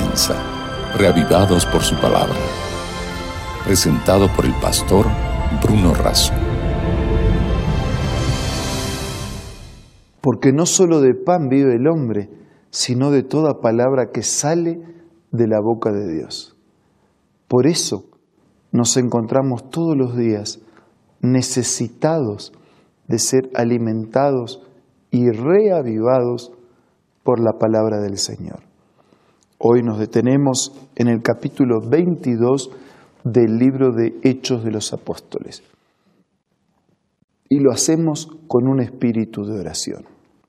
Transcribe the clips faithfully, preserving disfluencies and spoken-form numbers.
comienza, reavivados por su palabra. Presentado por el pastor Bruno Razo. Porque no solo de pan vive el hombre, sino de toda palabra que sale de la boca de Dios. Por eso nos encontramos todos los días necesitados de ser alimentados y reavivados por la palabra del Señor. Hoy nos detenemos en el capítulo veintidós del libro de Hechos de los Apóstoles. Y lo hacemos con un espíritu de oración.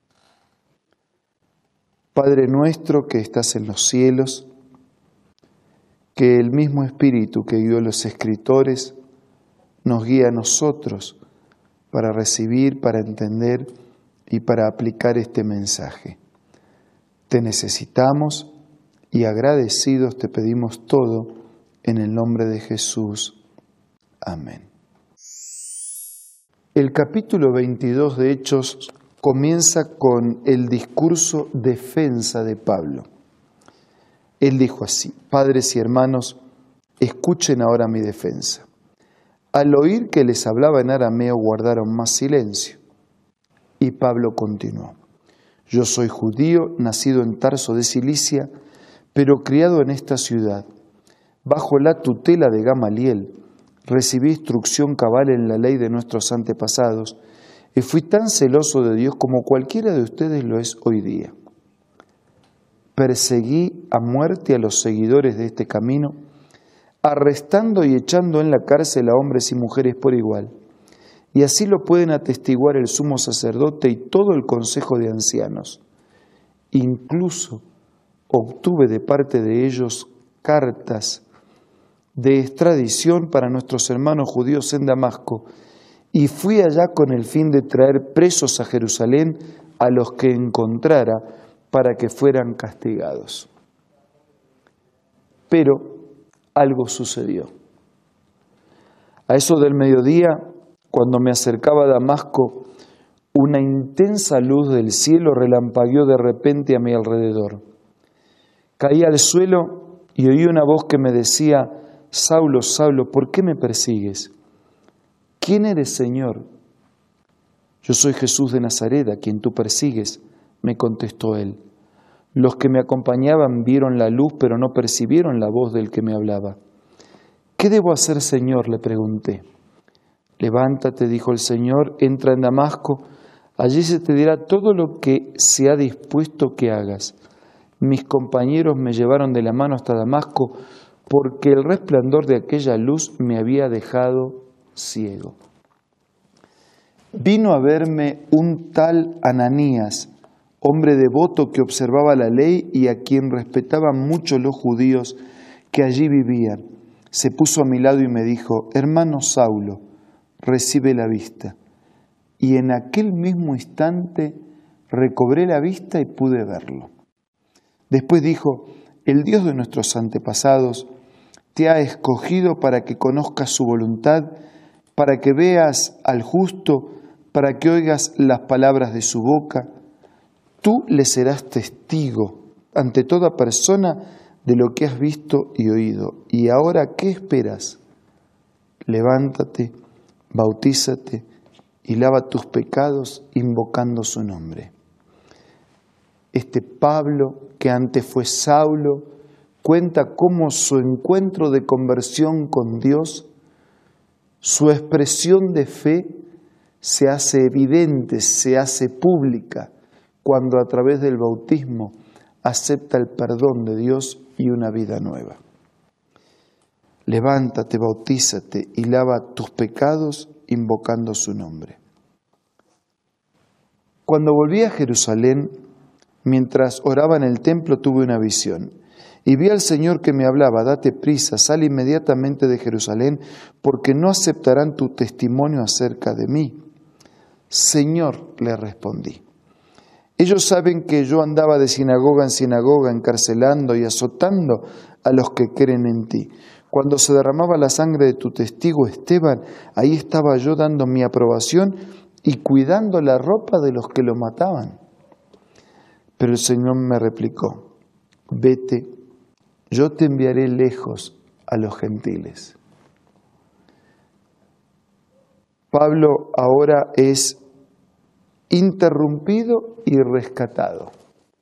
Padre nuestro que estás en los cielos, que el mismo espíritu que guió a los escritores nos guía a nosotros para recibir, para entender y para aplicar este mensaje. Te necesitamos y agradecidos te pedimos todo en el nombre de Jesús. Amén. El capítulo veintidós de Hechos comienza con el discurso defensa de Pablo. Él dijo así: Padres y hermanos, escuchen ahora mi defensa. Al oír que les hablaba en arameo, guardaron más silencio. Y Pablo continuó: Yo soy judío, nacido en Tarso de Cilicia, pero criado en esta ciudad. Bajo la tutela de Gamaliel, recibí instrucción cabal en la ley de nuestros antepasados, y fui tan celoso de Dios como cualquiera de ustedes lo es hoy día. Perseguí a muerte a los seguidores de este camino, arrestando y echando en la cárcel a hombres y mujeres por igual. Y así lo pueden atestiguar el sumo sacerdote y todo el consejo de ancianos. Incluso obtuve de parte de ellos cartas de extradición para nuestros hermanos judíos en Damasco, y fui allá con el fin de traer presos a Jerusalén a los que encontrara para que fueran castigados. Pero algo sucedió. A eso del mediodía, cuando me acercaba a Damasco, una intensa luz del cielo relampagueó de repente a mi alrededor. Caí al suelo y oí una voz que me decía: Saulo, Saulo, ¿por qué me persigues? ¿Quién eres, Señor? Yo soy Jesús de Nazaret, a quien tú persigues, me contestó él. Los que me acompañaban vieron la luz, pero no percibieron la voz del que me hablaba. ¿Qué debo hacer, Señor?, le pregunté. Levántate, dijo el Señor, entra en Damasco, allí se te dirá todo lo que se ha dispuesto que hagas. Mis compañeros me llevaron de la mano hasta Damasco, porque el resplandor de aquella luz me había dejado ciego. Vino a verme un tal Ananías, hombre devoto que observaba la ley y a quien respetaban mucho los judíos que allí vivían. Se puso a mi lado y me dijo: Hermano Saulo, recibe la vista. Y en aquel mismo instante recobré la vista y pude verlo. Después dijo: El Dios de nuestros antepasados te ha escogido para que conozcas su voluntad, para que veas al justo, para que oigas las palabras de su boca. Tú le serás testigo ante toda persona de lo que has visto y oído. ¿Y ahora qué esperas? Levántate, bautízate y lava tus pecados invocando su nombre. Este Pablo, que antes fue Saulo, cuenta cómo su encuentro de conversión con Dios, su expresión de fe, se hace evidente, se hace pública, cuando a través del bautismo acepta el perdón de Dios y una vida nueva. Levántate, bautízate y lava tus pecados invocando su nombre. Cuando volví a Jerusalén, mientras oraba en el templo, tuve una visión. Y vi al Señor que me hablaba: date prisa, sal inmediatamente de Jerusalén, porque no aceptarán tu testimonio acerca de mí. Señor, le respondí, ellos saben que yo andaba de sinagoga en sinagoga, encarcelando y azotando a los que creen en ti. Cuando se derramaba la sangre de tu testigo Esteban, ahí estaba yo dando mi aprobación y cuidando la ropa de los que lo mataban. Pero el Señor me replicó: vete, yo te enviaré lejos a los gentiles. Pablo ahora es interrumpido y rescatado.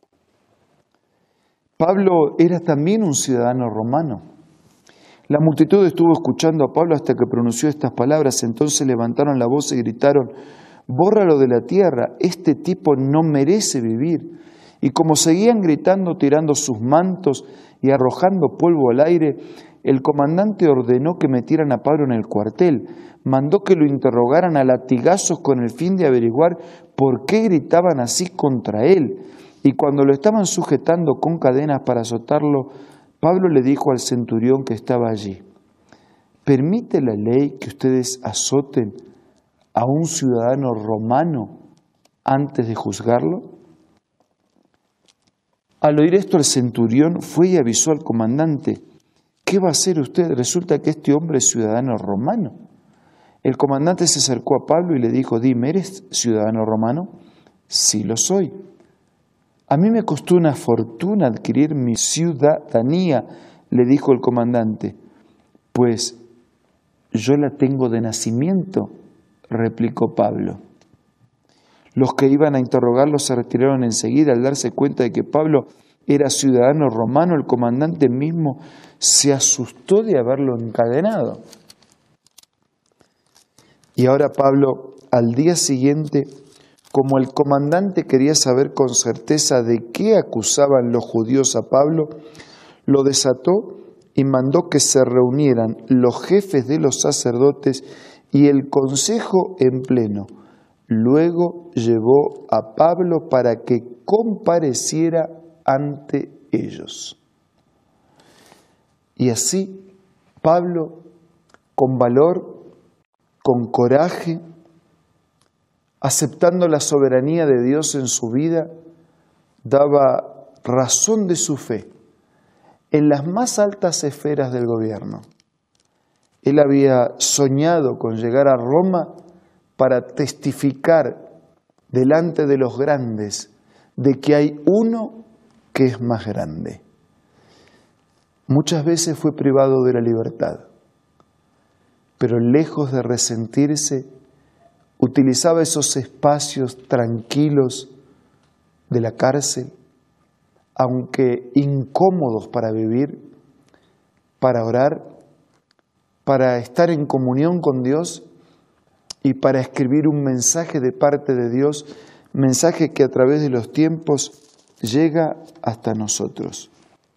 Pablo era también un ciudadano romano. La multitud estuvo escuchando a Pablo hasta que pronunció estas palabras. Entonces levantaron la voz y gritaron: bórralo de la tierra, este tipo no merece vivir. Y como seguían gritando, tirando sus mantos y arrojando polvo al aire, el comandante ordenó que metieran a Pablo en el cuartel. Mandó que lo interrogaran a latigazos con el fin de averiguar por qué gritaban así contra él. Y cuando lo estaban sujetando con cadenas para azotarlo, Pablo le dijo al centurión que estaba allí: ¿permite la ley que ustedes azoten a un ciudadano romano antes de juzgarlo? Al oír esto, el centurión fue y avisó al comandante: ¿qué va a hacer usted? Resulta que este hombre es ciudadano romano. El comandante se acercó a Pablo y le dijo: dime, ¿eres ciudadano romano? Sí lo soy. A mí me costó una fortuna adquirir mi ciudadanía, le dijo el comandante. Pues yo la tengo de nacimiento, replicó Pablo. Los que iban a interrogarlo se retiraron enseguida. Al darse cuenta de que Pablo era ciudadano romano, el comandante mismo se asustó de haberlo encadenado. Y ahora Pablo, al día siguiente, como el comandante quería saber con certeza de qué acusaban los judíos a Pablo, lo desató y mandó que se reunieran los jefes de los sacerdotes y el consejo en pleno. Luego llevó a Pablo para que compareciera ante ellos. Y así Pablo, con valor, con coraje, aceptando la soberanía de Dios en su vida, daba razón de su fe en las más altas esferas del gobierno. Él había soñado con llegar a Roma para testificar delante de los grandes de que hay uno que es más grande. Muchas veces fue privado de la libertad, pero lejos de resentirse, utilizaba esos espacios tranquilos de la cárcel, aunque incómodos para vivir, para orar, para estar en comunión con Dios y para escribir un mensaje de parte de Dios, mensaje que a través de los tiempos llega hasta nosotros.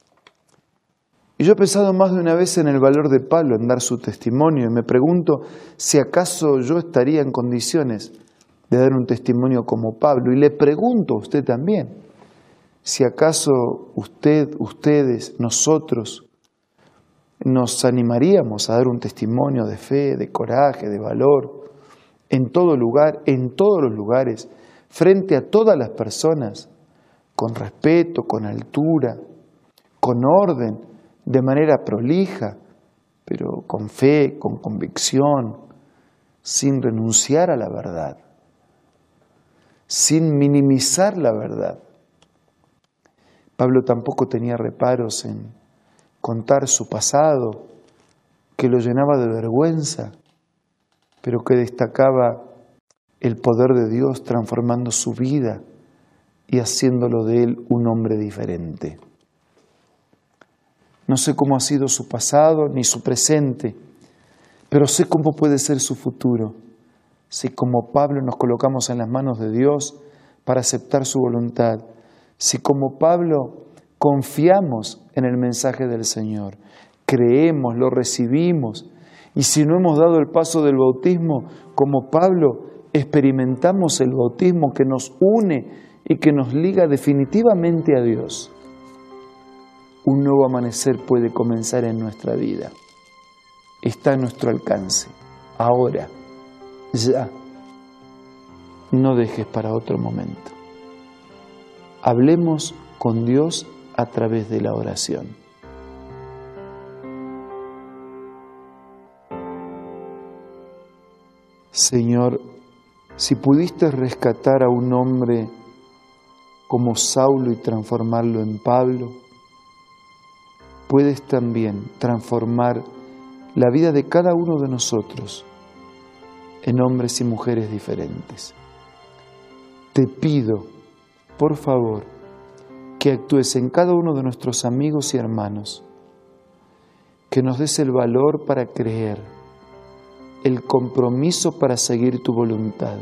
Y yo he pensado más de una vez en el valor de Pablo en dar su testimonio y me pregunto si acaso yo estaría en condiciones de dar un testimonio como Pablo. Y le pregunto a usted también, si acaso usted, ustedes, nosotros nos animaríamos a dar un testimonio de fe, de coraje, de valor, en todo lugar, en todos los lugares, frente a todas las personas, con respeto, con altura, con orden, de manera prolija, pero con fe, con convicción, sin renunciar a la verdad, sin minimizar la verdad. Pablo tampoco tenía reparos en contar su pasado, que lo llenaba de vergüenza, pero que destacaba el poder de Dios transformando su vida y haciéndolo de él un hombre diferente. No sé cómo ha sido su pasado ni su presente, pero sé cómo puede ser su futuro. Si como Pablo nos colocamos en las manos de Dios para aceptar su voluntad, si como Pablo confiamos en el mensaje del Señor, creemos, lo recibimos, y si no hemos dado el paso del bautismo, como Pablo, experimentamos el bautismo que nos une y que nos liga definitivamente a Dios, un nuevo amanecer puede comenzar en nuestra vida. Está a nuestro alcance, ahora, ya. No dejes para otro momento. Hablemos con Dios a través de la oración. Señor, si pudiste rescatar a un hombre como Saulo y transformarlo en Pablo, puedes también transformar la vida de cada uno de nosotros en hombres y mujeres diferentes. Te pido, por favor, que actúes en cada uno de nuestros amigos y hermanos, que nos des el valor para creer, el compromiso para seguir tu voluntad,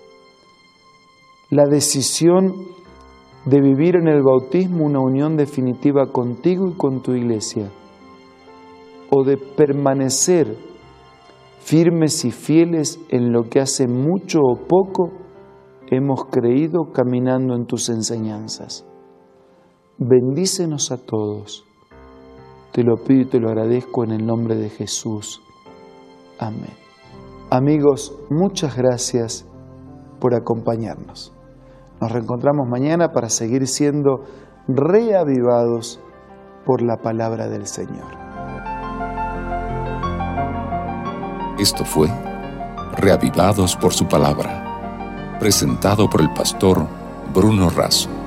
la decisión de vivir en el bautismo una unión definitiva contigo y con tu iglesia, o de permanecer firmes y fieles en lo que hace mucho o poco hemos creído caminando en tus enseñanzas. Bendícenos a todos. Te lo pido y te lo agradezco en el nombre de Jesús. Amén. Amigos, muchas gracias por acompañarnos. Nos reencontramos mañana para seguir siendo reavivados por la palabra del Señor. Esto fue Reavivados por su palabra, presentado por el pastor Bruno Razo.